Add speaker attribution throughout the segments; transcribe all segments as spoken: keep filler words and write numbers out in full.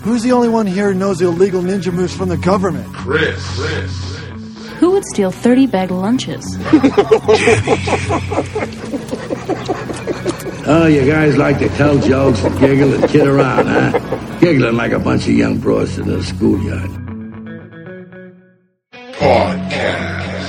Speaker 1: Who's the only one here who knows the illegal ninja moves from the government?
Speaker 2: Chris. Chris.
Speaker 3: Who would steal thirty bag lunches?
Speaker 4: Oh, you guys like to tell jokes and giggle and kid around, huh? Giggling like a bunch of young broads in the schoolyard.
Speaker 2: Podcast.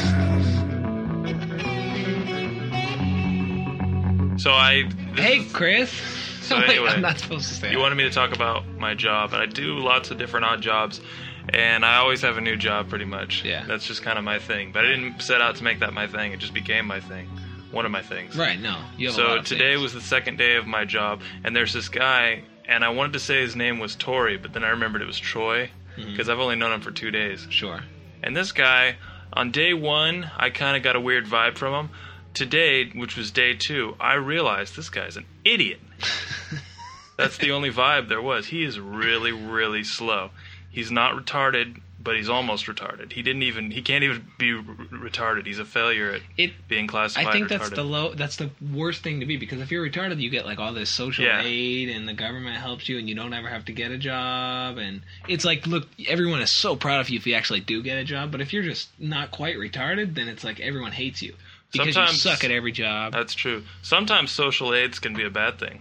Speaker 5: So I...
Speaker 6: Hey, Chris.
Speaker 5: So
Speaker 6: Wait,
Speaker 5: anyway,
Speaker 6: I'm not supposed to say
Speaker 5: you
Speaker 6: that.
Speaker 5: wanted me to talk about my job, and I do lots of different odd jobs, and I always have a new job pretty much.
Speaker 6: Yeah.
Speaker 5: That's just kind of my thing. But I didn't set out to make that my thing. It just became my thing. One of my things.
Speaker 6: Right, no. You have a
Speaker 5: So
Speaker 6: lot of
Speaker 5: today
Speaker 6: things.
Speaker 5: was the second day of my job, and there's this guy, and I wanted to say his name was Tori, but then I remembered it was Troy, because I've only known him for two days.
Speaker 6: Sure.
Speaker 5: And this guy, on day one, I kind of got a weird vibe from him. Today, which was day two, I realized this guy's an idiot. That's the only vibe there was. He is really, really slow. He's not retarded, but he's almost retarded. He didn't even, he can't even be r- retarded. He's a failure at
Speaker 6: It,
Speaker 5: being classified retarded.
Speaker 6: I think that's the low. That's the worst thing to be, because if you're retarded, you get like all this social
Speaker 5: Yeah.
Speaker 6: aid, and the government helps you, and you don't ever have to get a job. And it's like, look, everyone is so proud of you if you actually do get a job. But if you're just not quite retarded, then it's like everyone hates you because
Speaker 5: Sometimes-
Speaker 6: you suck at every job.
Speaker 5: That's true. Sometimes social aids can be a bad thing.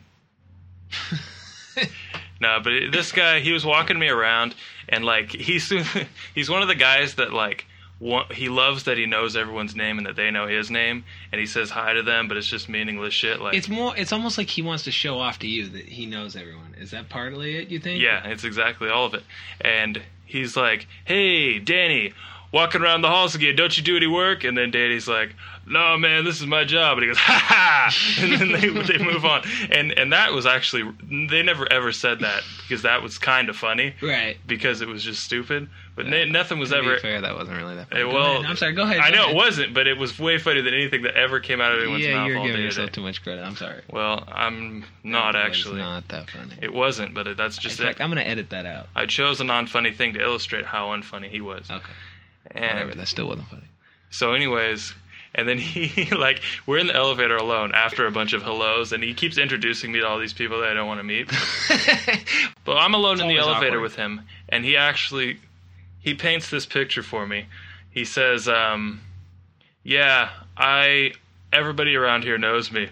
Speaker 5: No, but it- this guy, he was walking me around, and like he's he's one of the guys that like wa- he loves that he knows everyone's name and that they know his name, and he says hi to them, but it's just meaningless shit. Like
Speaker 6: It's more. It's almost like he wants to show off to you that he knows everyone. Is that partly it? You think?
Speaker 5: yeah, it's exactly all of it. And he's like, "Hey, Danny, walking around the halls again. Don't you do any work?" And then Danny's like, "No, man, this is my job." And he goes, "Ha ha!" And then they they move on. And and that was actually, they never ever said that, because that was kind of funny.
Speaker 6: Right.
Speaker 5: Because it was just stupid. But
Speaker 6: Yeah.
Speaker 5: na- nothing was
Speaker 6: To
Speaker 5: ever.
Speaker 6: be fair, that wasn't really that funny.
Speaker 5: Eh,
Speaker 6: Go
Speaker 5: well,
Speaker 6: ahead. I'm sorry. Go ahead.
Speaker 5: I
Speaker 6: go
Speaker 5: know
Speaker 6: ahead.
Speaker 5: it wasn't, but it was way funnier than anything that ever came out of anyone's
Speaker 6: Yeah,
Speaker 5: mouth
Speaker 6: you're
Speaker 5: all
Speaker 6: giving
Speaker 5: day
Speaker 6: yourself
Speaker 5: today.
Speaker 6: too much credit. I'm sorry.
Speaker 5: Well, I'm not
Speaker 6: That was
Speaker 5: actually.
Speaker 6: not that funny.
Speaker 5: It wasn't, but it, that's just
Speaker 6: In
Speaker 5: it.
Speaker 6: fact, I'm gonna edit that out.
Speaker 5: I chose a non-funny thing to illustrate how unfunny he was.
Speaker 6: Okay.
Speaker 5: And
Speaker 6: Whatever. That still wasn't funny.
Speaker 5: So anyways, and then he, like, we're in the elevator alone after a bunch of hellos, and he keeps introducing me to all these people that I don't want to meet. But I'm alone in the
Speaker 6: always
Speaker 5: elevator
Speaker 6: awkward.
Speaker 5: with him, and he actually, he paints this picture for me. He says, um, yeah, I, everybody around here knows me.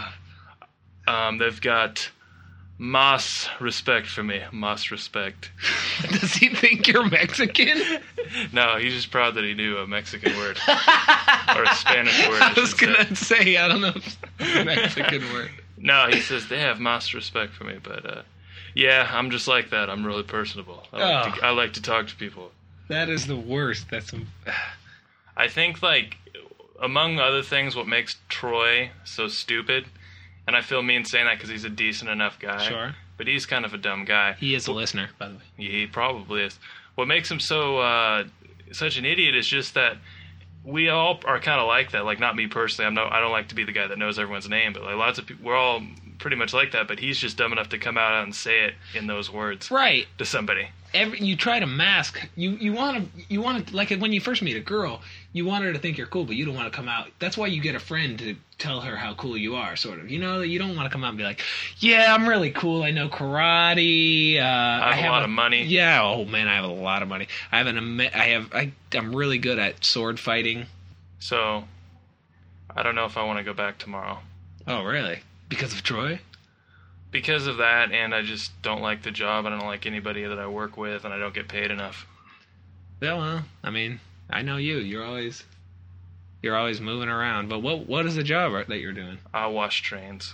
Speaker 5: Um, they've got mas respect for me. Mas respect.
Speaker 6: Does he think you're Mexican?
Speaker 5: No, he's just proud that he knew a Mexican word. Or a Spanish word, I
Speaker 6: I was
Speaker 5: should say.
Speaker 6: gonna say, I don't know if it's a Mexican word.
Speaker 5: No, he says they have most respect for me, but uh, yeah, I'm just like that. I'm really personable. I like,
Speaker 6: Oh.
Speaker 5: to, I like to talk to people.
Speaker 6: That is the worst. That's some.
Speaker 5: I think, like, among other things, what makes Troy so stupid, and I feel mean saying that because he's a decent enough guy,
Speaker 6: Sure.
Speaker 5: but he's kind of a dumb guy.
Speaker 6: He is a listener, by the way.
Speaker 5: He probably is. What makes him so uh, such an idiot is just that we all are kind of like that. Like, not me personally. I'm no. I don't like to be the guy that knows everyone's name, but like lots of people, we're all pretty much like that. But he's just dumb enough to come out and say it in those words
Speaker 6: Right.
Speaker 5: to somebody.
Speaker 6: Every, you try to mask. You you want to you want to like when you first meet a girl, you want her to think you're cool, but you don't want to come out. That's why you get a friend to tell her how cool you are, sort of. You know, you don't want to come out and be like, "Yeah, I'm really cool. I know karate. Uh, I
Speaker 5: have a lot of money."
Speaker 6: Yeah. Oh man, I have a lot of money. I have an. ama- I have. I. I'm really good at sword fighting.
Speaker 5: So, I don't know if I want to go back tomorrow.
Speaker 6: Oh really? Because of Troy?
Speaker 5: Because of that, and I just don't like the job, and I don't like anybody that I work with, and I don't get paid enough.
Speaker 6: Yeah, well, I mean, I know you. You're always, you're always moving around. But what what is the job that you're doing?
Speaker 5: I wash trains.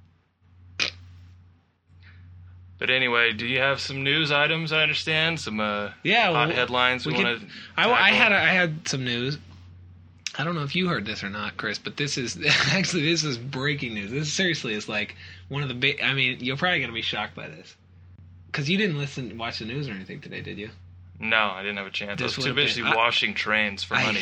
Speaker 5: But anyway, do you have some news items? I understand some uh,
Speaker 6: Yeah, well,
Speaker 5: hot headlines we,
Speaker 6: we
Speaker 5: want
Speaker 6: could-
Speaker 5: to.
Speaker 6: I, I had a, I had some news. I don't know if you heard this or not, Chris, but this is actually this is breaking news. This seriously is like one of the big. I mean, you're probably gonna be shocked by this because you didn't listen, watch the news or anything today, did you?
Speaker 5: No, I didn't have a chance.
Speaker 6: This
Speaker 5: I was too
Speaker 6: would've
Speaker 5: busy
Speaker 6: been- I-
Speaker 5: washing trains for
Speaker 6: I-
Speaker 5: money.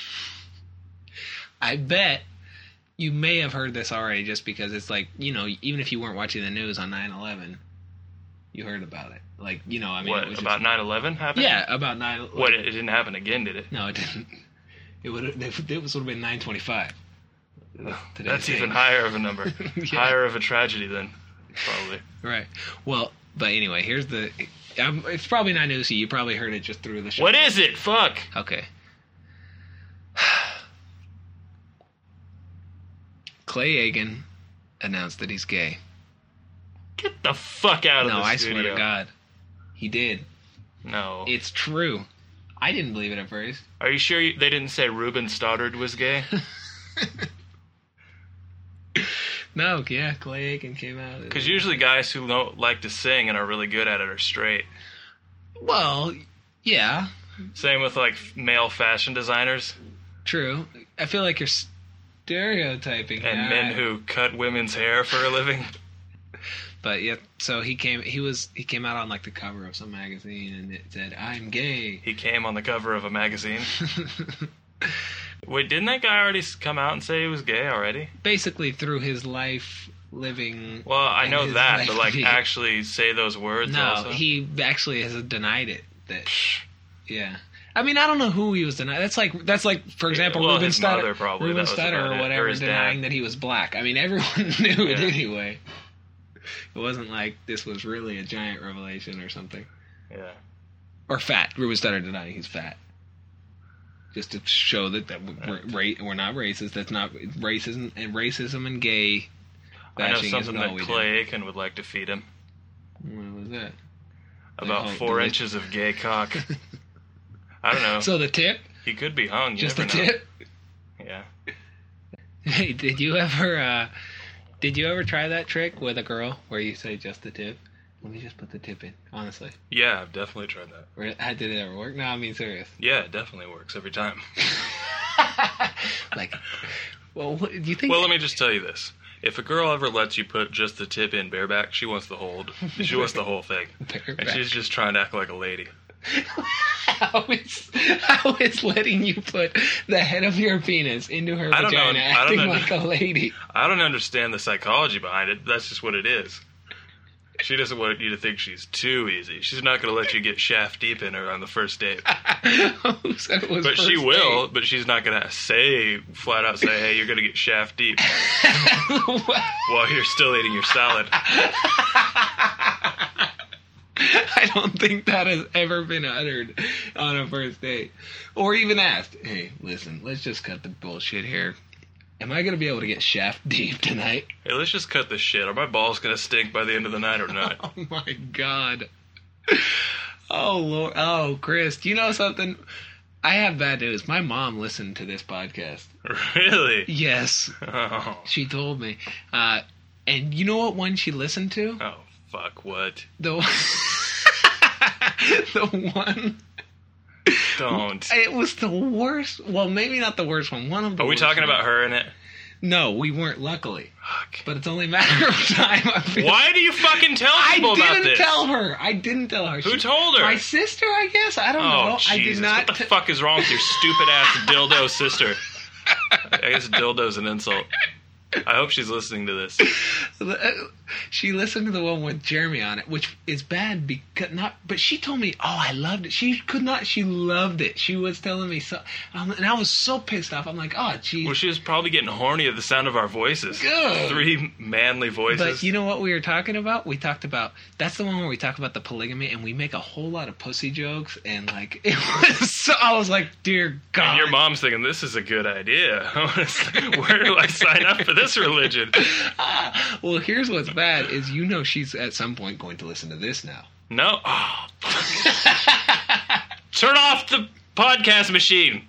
Speaker 6: I bet you may have heard this already, just because it's like, you know, even if you weren't watching the news on nine eleven, you heard about it. Like, you know, I mean,
Speaker 5: What,
Speaker 6: it was
Speaker 5: about
Speaker 6: just,
Speaker 5: nine eleven happened?
Speaker 6: yeah, about nine.
Speaker 5: What, it, it didn't happen again, did it?
Speaker 6: No, it didn't. It would have. It was would have been nine twenty-five.
Speaker 5: That's even higher of a number.
Speaker 6: Yeah.
Speaker 5: Higher of a tragedy then, probably.
Speaker 6: Right. Well, but anyway, here's the. Um, it's probably not news to you. You probably heard it just through the show.
Speaker 5: What is it? Fuck.
Speaker 6: Okay. Clay Aiken announced that he's gay.
Speaker 5: Get the fuck out of
Speaker 6: No,
Speaker 5: the
Speaker 6: I
Speaker 5: studio.
Speaker 6: swear to God. He did.
Speaker 5: No.
Speaker 6: It's true. I didn't believe it at first.
Speaker 5: Are you sure you, they didn't say Ruben Stoddard was gay?
Speaker 6: No, yeah, Clay Aiken came out.
Speaker 5: Because usually guys who don't like to sing and are really good at it are straight.
Speaker 6: Well, yeah,
Speaker 5: Same with like male fashion designers
Speaker 6: true. I feel like you're stereotyping
Speaker 5: and
Speaker 6: yeah.
Speaker 5: men who cut women's hair for a living.
Speaker 6: But yeah, so he came. He was. He came out on like the cover of some magazine, and it said, "I'm gay."
Speaker 5: He came on the cover of a magazine. Wait, didn't that guy already s- come out and say he was gay already?
Speaker 6: Basically, through his life living.
Speaker 5: Well, I
Speaker 6: and
Speaker 5: know
Speaker 6: his
Speaker 5: that,
Speaker 6: life
Speaker 5: but like
Speaker 6: being-
Speaker 5: actually say those words
Speaker 6: No,
Speaker 5: also?
Speaker 6: he actually has denied it. That yeah. I mean, I don't know who he was denying. That's like that's like, for example,
Speaker 5: well,
Speaker 6: Ruben
Speaker 5: his
Speaker 6: Studdard,
Speaker 5: mother probably,
Speaker 6: Ruben
Speaker 5: that was
Speaker 6: Studdard
Speaker 5: about
Speaker 6: or
Speaker 5: it,
Speaker 6: whatever,
Speaker 5: or his dad.
Speaker 6: denying that he was black. I mean, everyone knew it
Speaker 5: Yeah.
Speaker 6: anyway. It wasn't like this was really a giant revelation or something.
Speaker 5: Yeah.
Speaker 6: Or fat. Ruben Studdard denying he's fat. Just to show that, that we're, ra- we're not racist. That's not racism and racism and gay
Speaker 5: I know
Speaker 6: bashing
Speaker 5: something
Speaker 6: isn't all
Speaker 5: that
Speaker 6: we
Speaker 5: Clay Aiken would like to feed him.
Speaker 6: do. What was that?
Speaker 5: About
Speaker 6: Like,
Speaker 5: four
Speaker 6: the-
Speaker 5: inches of gay cock. I don't know.
Speaker 6: So the tip?
Speaker 5: He could be hung. You
Speaker 6: Just the
Speaker 5: never know.
Speaker 6: tip?
Speaker 5: Yeah.
Speaker 6: Hey, did you ever uh, did you ever try that trick with a girl where you say just the tip? Let me just put the tip in, honestly.
Speaker 5: Yeah, I've definitely tried that.
Speaker 6: Or, how did it ever work? No, I mean serious.
Speaker 5: Yeah, it definitely works every time.
Speaker 6: Like, well, what, do you think?
Speaker 5: Well, let me just tell you this. If a girl ever lets you put just the tip in bareback, she wants the whole, she wants the whole thing. And
Speaker 6: Bareback.
Speaker 5: she's just trying to act like a lady.
Speaker 6: How is, how is letting you put the head of your penis into her
Speaker 5: I don't know.
Speaker 6: vagina
Speaker 5: I don't
Speaker 6: acting
Speaker 5: know.
Speaker 6: like a lady?
Speaker 5: I don't understand the psychology behind it. That's just what it is. She doesn't want you to think she's too easy. She's not going to let you get shaft deep in her on the first date.
Speaker 6: Who said it was
Speaker 5: But she
Speaker 6: first
Speaker 5: will,
Speaker 6: date?
Speaker 5: but she's not going to say, flat out say, hey, you're going to get shaft deep while you're still eating your salad.
Speaker 6: I don't think that has ever been uttered on a first date. Or even asked, hey, listen, let's just cut the bullshit here. Am I going to be able to get shaft deep tonight?
Speaker 5: Hey, let's just cut this shit. Are my balls going to stink by the end of the night or not?
Speaker 6: Oh, my God. Oh, Lord. Oh, Chris, do you know something? I have bad news. My mom listened to this podcast.
Speaker 5: Really?
Speaker 6: Yes.
Speaker 5: Oh.
Speaker 6: She told me. Uh, and you know what one she listened to?
Speaker 5: Oh, fuck, what?
Speaker 6: The, the one...
Speaker 5: Don't.
Speaker 6: It was the worst. Well, maybe not the worst one. One of the
Speaker 5: Are we
Speaker 6: worst
Speaker 5: talking
Speaker 6: ones.
Speaker 5: about her in it?
Speaker 6: No, we weren't, luckily.
Speaker 5: Fuck.
Speaker 6: But it's only a matter of time. I feel.
Speaker 5: Why do you fucking tell
Speaker 6: I
Speaker 5: people about
Speaker 6: didn't
Speaker 5: this?
Speaker 6: tell her. I didn't tell her.
Speaker 5: Who
Speaker 6: She-
Speaker 5: told her?
Speaker 6: My sister, I guess. I don't
Speaker 5: Oh,
Speaker 6: know.
Speaker 5: Jesus.
Speaker 6: I did not.
Speaker 5: What the
Speaker 6: t-
Speaker 5: fuck is wrong with your stupid ass dildo sister? I guess dildo's an insult. I hope she's listening to this.
Speaker 6: She listened to the one with Jeremy on it, which is bad because not. But she told me, "Oh, I loved it." She could not. She loved it. She was telling me so, um, and I was so pissed off. I'm like, "Oh, geez."
Speaker 5: Well, she was probably getting horny at the sound of our voices.
Speaker 6: Good.
Speaker 5: Three manly voices.
Speaker 6: But you know what we were talking about? We talked about that's the one where we talk about the polygamy, and we make a whole lot of pussy jokes, and like it was. So, I was like, "Dear God!"
Speaker 5: And your mom's thinking, this is a good idea. Where do I sign up for this religion?
Speaker 6: Ah, well, here's what's bad: is you know she's at some point going to listen to this now.
Speaker 5: No. Oh, fuck. Turn off the podcast machine.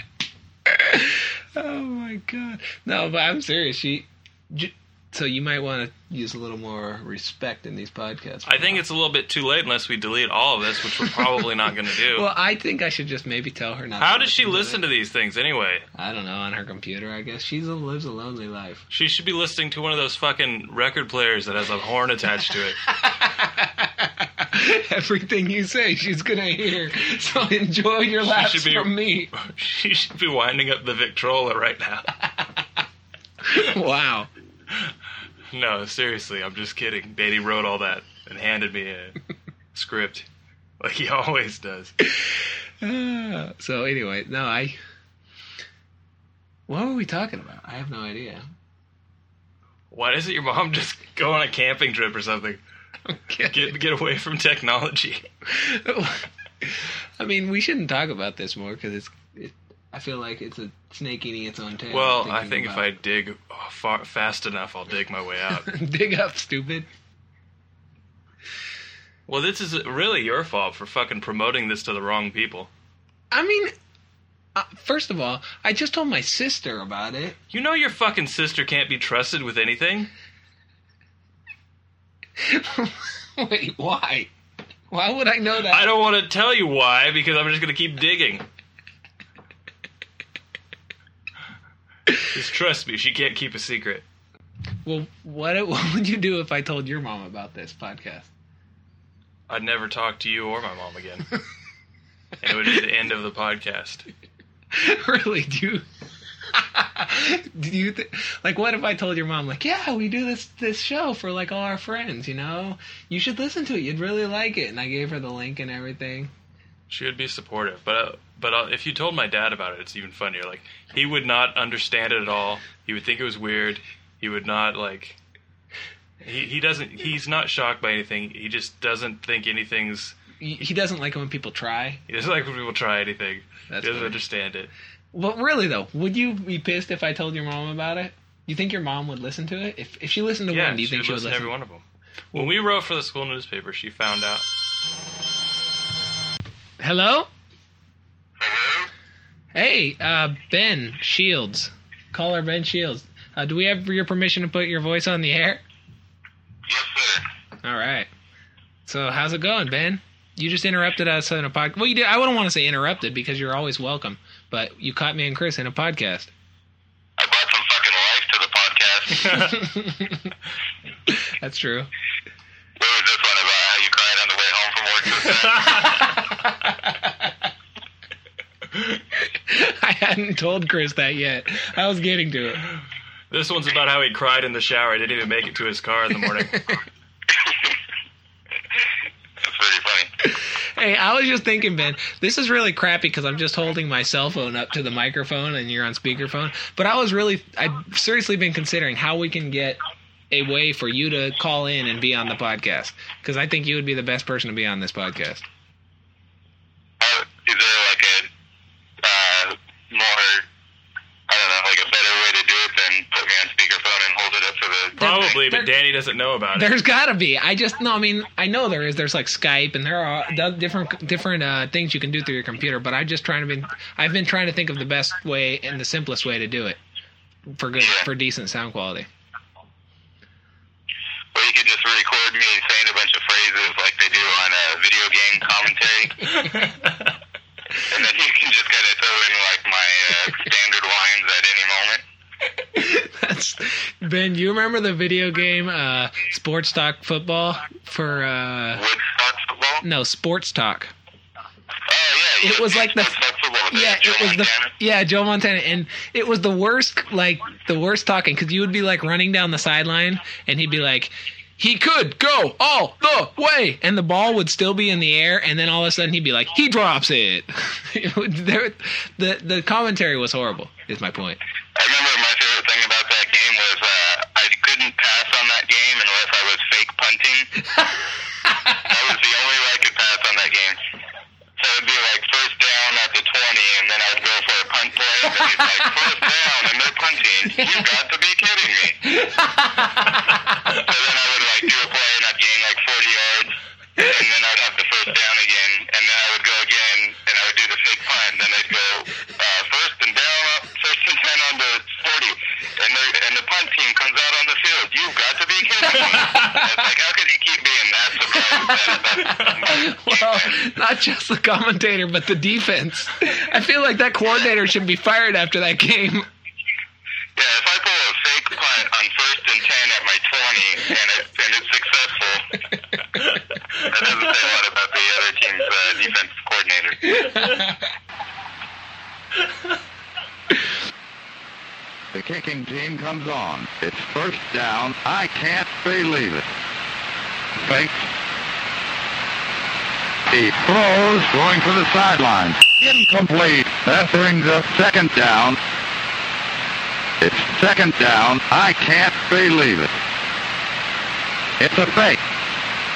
Speaker 6: Oh my God! No, but I'm serious. She. J- So you might want to use a little more respect in these podcasts.
Speaker 5: I think it's a little bit too late unless we delete all of this, which we're probably not going to do.
Speaker 6: Well, I think I should just maybe tell her not.
Speaker 5: How
Speaker 6: to
Speaker 5: does she listen
Speaker 6: to
Speaker 5: to these things anyway?
Speaker 6: it. I don't know, on her computer. I guess she lives a lonely life.
Speaker 5: She should be listening to one of those fucking record players that has a horn attached to it.
Speaker 6: Everything you say, she's gonna hear. So enjoy your laughs
Speaker 5: should be-
Speaker 6: from me.
Speaker 5: She should be winding up the Victrola right now.
Speaker 6: Wow.
Speaker 5: No, seriously, I'm just kidding. Beatty wrote all that and handed me a script, like he always does.
Speaker 6: Ah, so anyway, no, I. What were we talking about? I have no idea.
Speaker 5: Why doesn't your mom just go on a camping trip or something? Get get away from technology.
Speaker 6: I mean, we shouldn't talk about this more because it's. It, I feel like it's a snake eating its own tail.
Speaker 5: Well, I think if I dig far, fast enough, I'll dig my way out.
Speaker 6: Dig up, stupid.
Speaker 5: Well, this is really your fault for fucking promoting this to the wrong people.
Speaker 6: I mean, uh, first of all, I just told my sister about it.
Speaker 5: You know your fucking sister can't be trusted with anything?
Speaker 6: Wait, why? Why would I know that?
Speaker 5: I don't want to tell you why, because I'm just going to keep digging. Just trust me, she can't keep a secret.
Speaker 6: Well, what what would you do if I told your mom about this podcast?
Speaker 5: I'd never talk to you or my mom again. And it would be the end of the podcast.
Speaker 6: Really? Do you... do you th- like, what if I told your mom, like, yeah, we do this this show for, like, all our friends, you know? You should listen to it. You'd really like it. And I gave her the link and everything.
Speaker 5: She would be supportive. But uh, but uh, if you told my dad about it, it's even funnier. Like, he would not understand it at all. He would think it was weird. He would not, like... He, he doesn't... He's not shocked by anything. He just doesn't think anything's...
Speaker 6: He doesn't like it when people try.
Speaker 5: He doesn't like when people try anything.
Speaker 6: That's
Speaker 5: he doesn't
Speaker 6: funny.
Speaker 5: understand it.
Speaker 6: Well, really, though, would you be pissed if I told your mom about it? You think your mom would listen to it? If if she listened to
Speaker 5: Yeah,
Speaker 6: one, do you think she would
Speaker 5: listen
Speaker 6: listen
Speaker 5: to every one of them? When we wrote for the school newspaper, she found out...
Speaker 6: Hello? Hello? Hey, uh, Ben Shields. Caller Ben Shields. Uh, do we have your permission to put your voice on the air?
Speaker 2: Yes, sir.
Speaker 6: All right. So, how's it going, Ben? You just interrupted us in a podcast. Well, you did. I wouldn't want to say interrupted because you're always welcome. But you caught me and Chris in a podcast.
Speaker 2: I brought some fucking life to the podcast.
Speaker 6: That's true.
Speaker 2: What was this one about how you cried on the way home from work?
Speaker 6: I hadn't told Chris that yet. I was getting to it.
Speaker 5: This one's about how he cried in the shower. He didn't even make it to his car in the morning.
Speaker 2: That's pretty funny.
Speaker 6: Hey, I was just thinking, Ben, this is really crappy because I'm just holding my cell phone up to the microphone and you're on speakerphone. But I was really, I've seriously been considering how we can get a way for you to call in and be on the podcast. Because I think you would be the best person to be on this podcast.
Speaker 2: Uh, is there like a uh, more, I don't know, like a better way to do it than put me on speakerphone and hold it up to the...
Speaker 5: Probably,
Speaker 6: there-
Speaker 5: but Danny doesn't know about it.
Speaker 6: There's got to be. I just no. I mean, I know there is. There's like Skype, and there are different different uh, things you can do through your computer. But I just trying to be. I've been trying to think of the best way and the simplest way to do it for good for decent sound quality.
Speaker 2: Well, you could just record me saying a bunch of phrases like they do on a video game commentary. And then you can just kind of throw in like my uh, standard lines at any moment.
Speaker 6: That's Ben. You remember the video game uh, Sports Talk Football for? Uh,
Speaker 2: Woodstock football?
Speaker 6: no, Sports Talk.
Speaker 2: Oh, yeah.
Speaker 6: It was like the
Speaker 2: Woodstock football with
Speaker 6: yeah,
Speaker 2: Joe
Speaker 6: it was the
Speaker 2: Montana.
Speaker 6: yeah Joe Montana, and it was the worst like the worst talking because you would be like running down the sideline and he'd be like, he could go all the way, and the ball would still be in the air, and then all of a sudden he'd be like, he drops it. It would, there, the the commentary was horrible. Is my point.
Speaker 2: I remember my favorite thing about that game was uh, I couldn't pass on that game unless I was fake punting. That was the only way I could pass on that game. So it'd be like first down at the twenty, and then I'd go for a punt play, and then he's like, first down, and they're punting. You got to be kidding me. So then I would like do a play, and I'd gain like forty yards, and then I'd have the first down again, and then I would go again, and I would do the fake punt, and then I'd go uh, first and down, up, first and ten on the forty, and the, and the punt team comes out on the field. You've got to be kidding me. It's like, how could he keep being that surprised? That,
Speaker 6: Well, not just the commentator, but the defense. I feel like that coordinator should be fired after that game.
Speaker 2: Yeah, if I pull a fake punt on first and ten at my twenty, and, it, and it's successful, that doesn't say a lot about the other team's uh, defensive coordinator.
Speaker 4: The kicking team comes on. It's first down. I can't believe it. Fake. He throws, going for the sidelines. Incomplete. That brings up second down. It's second down. I can't believe it. It's a fake.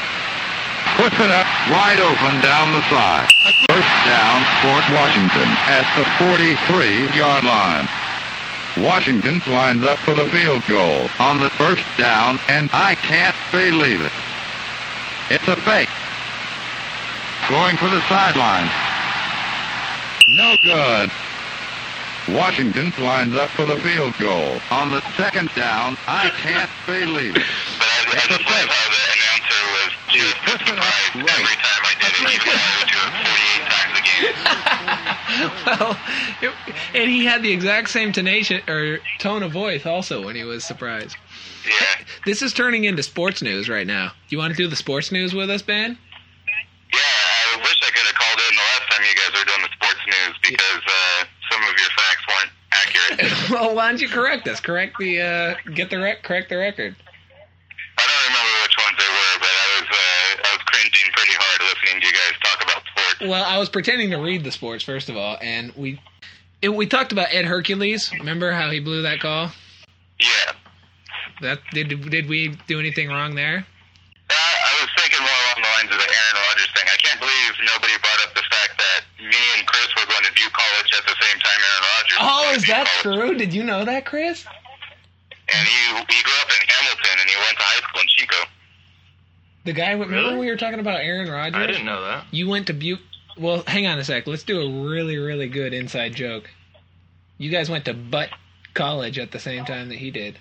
Speaker 4: puts it up wide open down the side. First down, Fort Washington at the forty-three-yard line. Washington lines up for the field goal on the first down, and I can't believe it. It's a fake. Going for the sideline. No good. Washington lines up for the field goal on the second down. I can't believe it.
Speaker 2: But I, I just love how the announcer was just as surprised every time I did it, even though I would do it forty-eight times a game.
Speaker 6: Well, it, and he had the exact same tonation or tone of voice also when he was surprised.
Speaker 2: Yeah.
Speaker 6: This is turning into sports news right now. You want to do the sports news with us, Ben?
Speaker 2: Yeah, I wish I could have called in the last time you guys were doing the sports news because uh, some of your facts weren't accurate.
Speaker 6: Well, why don't you correct us? Correct the uh, get the rec- correct the record.
Speaker 2: I don't remember which ones they were, but I was uh, I was cringing pretty hard listening to you guys talk about sports.
Speaker 6: Well, I was pretending to read the sports first of all, and we it, we talked about Ed Hercules. Remember how he blew that call?
Speaker 2: Yeah.
Speaker 6: That did did we do anything wrong there?
Speaker 2: Uh, I was thinking more along the lines of the Aaron Rodgers thing. I can't believe nobody brought up the fact that me and Chris were going to Duke College at the same time Aaron Rodgers was
Speaker 6: Oh,
Speaker 2: going
Speaker 6: is
Speaker 2: to Duke
Speaker 6: that
Speaker 2: College.
Speaker 6: true? Did you know that, Chris?
Speaker 2: And he he grew up in Hamilton, and he went to high school in Chico.
Speaker 6: The guy. Remember
Speaker 5: Really?
Speaker 6: we were talking about Aaron Rodgers?
Speaker 5: I didn't know that.
Speaker 6: You went to Butte. Well, hang on a sec. Let's do a really, really good inside joke. You guys went to Butt College at the same time that he did.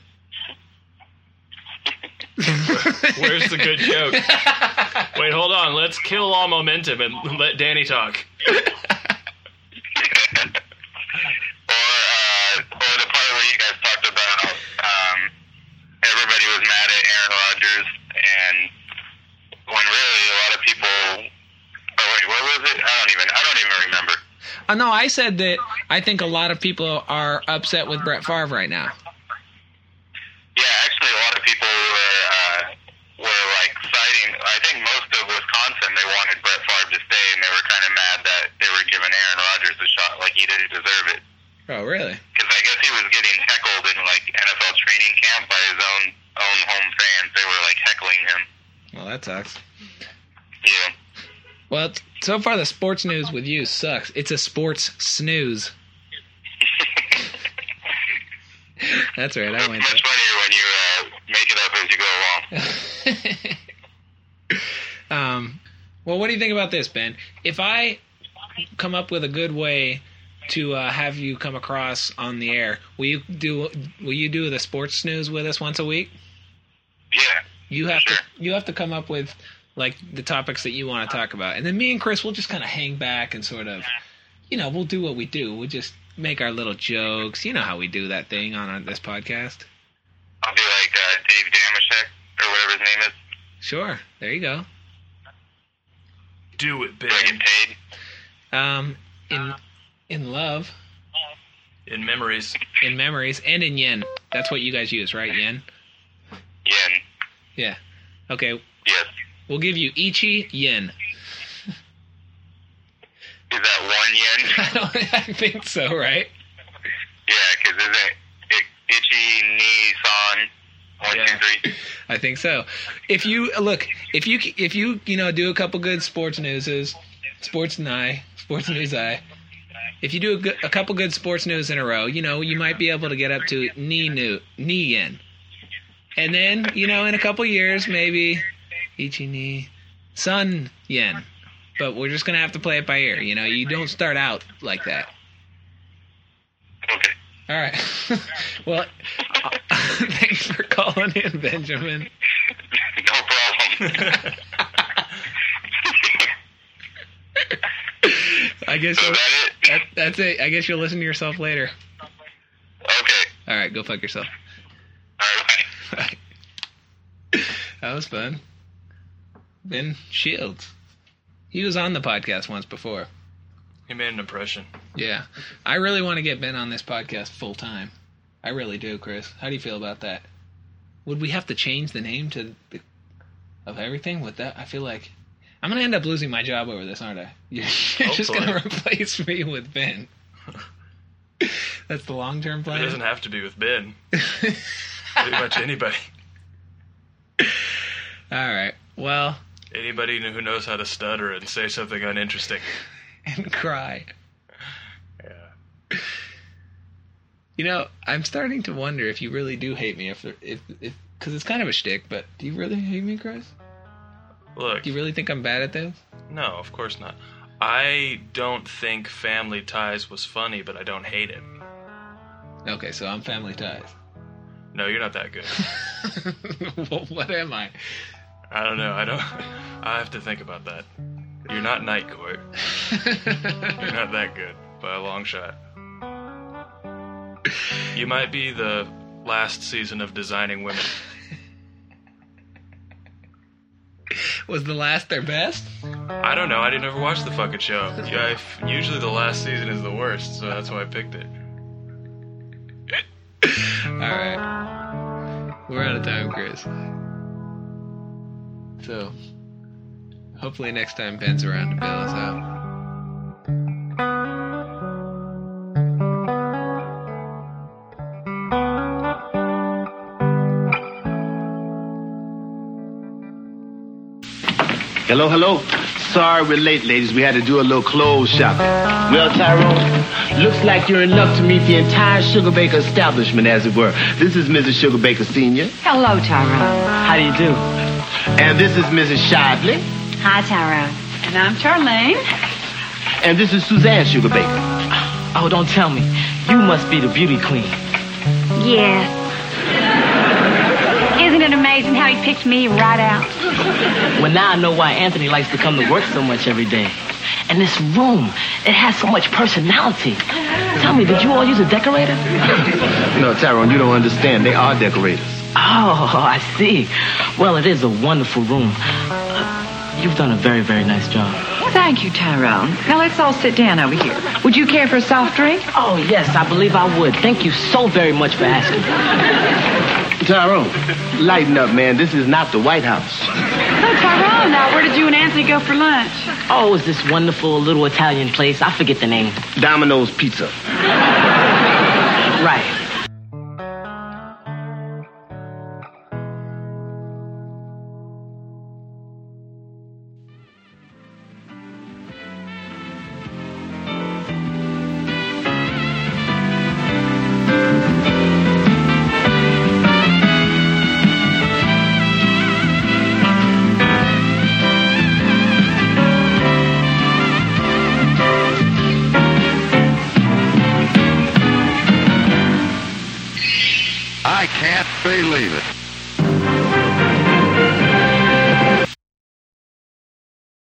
Speaker 5: Where's the good joke? Wait, hold on. Let's kill all momentum and let Danny talk.
Speaker 2: Or, uh, or the part where you guys talked about um, everybody was mad at Aaron Rodgers, and when really a lot of people. Oh wait, what was it? I don't even. I don't even remember.
Speaker 6: Oh, no, I said that I think a lot of people are upset with Brett Favre right now.
Speaker 2: Yeah, actually, a lot of people were uh, were like citing. I think most of Wisconsin they wanted Brett Favre to stay, and they were kind of mad that they were giving Aaron Rodgers a shot, like he didn't deserve it.
Speaker 6: Oh, really?
Speaker 2: Because I guess he was getting heckled in like N F L training camp by his own own home fans. They were like heckling him.
Speaker 6: Well, that sucks.
Speaker 2: Yeah.
Speaker 6: Well, so far the sports news with you sucks. It's a sports snooze. That's right. I
Speaker 2: It's
Speaker 6: went
Speaker 2: much
Speaker 6: there.
Speaker 2: funnier when you uh, make it up as you go along.
Speaker 6: um, well, what do you think about this, Ben? If I come up with a good way to uh, have you come across on the air, will you do? Will you do the sports snooze with us once a week?
Speaker 2: Yeah.
Speaker 6: You have
Speaker 2: Sure.
Speaker 6: to. You have to come up with like the topics that you want to talk about, and then me and Chris will just kind of hang back and sort of, you know, we'll do what we do. We'll just make our little jokes. You know how we do that thing on uh, this podcast.
Speaker 2: I'll be like uh, Dave Damashek or whatever his name is.
Speaker 6: Sure. There you go.
Speaker 5: Do it,
Speaker 2: Do I get
Speaker 5: Ben.
Speaker 2: paid?
Speaker 6: Um, in in love,
Speaker 5: In memories.
Speaker 6: in memories, and in yen. That's what you guys use, right? Yen.
Speaker 2: Yen.
Speaker 6: Yeah. Okay.
Speaker 2: Yes.
Speaker 6: We'll give you ichi yen.
Speaker 2: Is that one yen?
Speaker 6: I, don't, I think so, right?
Speaker 2: Yeah, because isn't it Ichi, Ni, San, one,
Speaker 5: Yeah.
Speaker 2: two, three?
Speaker 6: I think so. If you look, if you if you you know do a couple good sports newses, sports eye, sports news eye. If you do a, good, a couple good sports news in a row, you know you might be able to get up to ni nu ni yen, and then you know in a couple years maybe ichi ni sun yen. But we're just gonna have to play it by ear. You know, you don't start out like that.
Speaker 2: Okay.
Speaker 6: All right. Well, thanks for calling in, Benjamin.
Speaker 2: No problem.
Speaker 6: I guess
Speaker 2: So
Speaker 6: you'll,
Speaker 2: is that it?
Speaker 6: that, that's it. I guess you'll listen to yourself later.
Speaker 2: Okay.
Speaker 6: All right, go fuck yourself.
Speaker 2: All right.
Speaker 6: Bye. That was fun. Ben Shields. He was on the podcast once before.
Speaker 5: He made an impression.
Speaker 6: Yeah. I really want to get Ben on this podcast full time. I really do, Chris. How do you feel about that? Would we have to change the name to the, of everything with that? I feel like I'm going to end up losing my job over this, aren't I? You're, you're just going to replace me with Ben. That's the long-term
Speaker 5: It
Speaker 6: plan?
Speaker 5: doesn't have to be with Ben. Pretty much anybody.
Speaker 6: All right. Well,
Speaker 5: Anybody who knows how to stutter and say something uninteresting.
Speaker 6: And cry.
Speaker 5: Yeah.
Speaker 6: You know, I'm starting to wonder if you really do hate me. If, if, if, because it's kind of a shtick, but do you really hate me, Chris?
Speaker 5: Look.
Speaker 6: Do you really think I'm bad at this?
Speaker 5: No, of course not. I don't think Family Ties was funny, but I don't hate it.
Speaker 6: Okay, so I'm Family Ties.
Speaker 5: No, you're not that good.
Speaker 6: Well, what am I?
Speaker 5: I don't know. I don't. I have to think about that. You're not Night Court. You're not that good by a long shot. You might be the last season of Designing Women.
Speaker 6: Was the last their best?
Speaker 5: I don't know. I didn't ever watch the fucking show. Yeah, I, usually the last season is the worst, so that's why I picked it.
Speaker 6: Alright. We're out of time, Chris. So, hopefully next time Ben's around to bail us out.
Speaker 7: Hello, hello. Sorry we're late, ladies. We had to do a little clothes shopping. Well, Tyrone, looks like you're in luck to meet the entire Sugar Baker establishment, as it were. This is Missus Sugar Baker Senior
Speaker 8: Hello, Tyrone.
Speaker 7: How do you do? And this is Missus Shively.
Speaker 8: Hi, Tyrone. And I'm Charlene.
Speaker 7: And this is Suzanne Sugar Baker.
Speaker 9: Oh, don't tell me. You must be the beauty queen.
Speaker 8: Yes. Isn't it amazing how he picked me right out?
Speaker 9: Well, now I know why Anthony likes to come to work so much every day. And this room, it has so much personality. Tell me, did you all use a decorator?
Speaker 7: No, Tyrone, you don't understand. They are decorators.
Speaker 9: Oh, I see. Well, it is a wonderful room. Uh, you've done a very, very nice job.
Speaker 8: Thank you, Tyrone. Now let's all sit down over here. Would you care for a soft drink?
Speaker 9: Oh, yes, I believe I would. Thank you so very much for asking.
Speaker 7: Tyrone, lighten up, man. This is not the White House.
Speaker 8: So, Tyrone, now where did you and Anthony go for lunch?
Speaker 9: Oh, it's this wonderful little Italian place. I forget the name.
Speaker 7: Domino's Pizza.
Speaker 9: Right.
Speaker 4: I can't believe it.